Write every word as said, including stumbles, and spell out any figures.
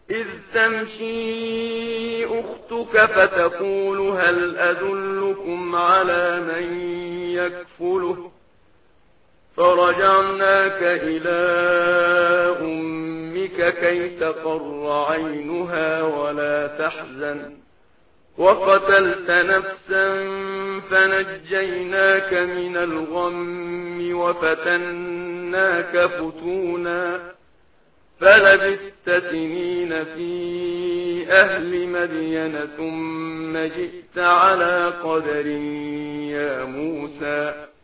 إذ تمشي أختك فتقول هل أدلكم على من يكفله فرجعناك إلى أمك كي تقر عينها ولا تحزن وقتلت نفسا فنجيناك من الغم وفتناك فتونا فلبثت سنين في أهل مدين ثم جئت على قدر يا موسى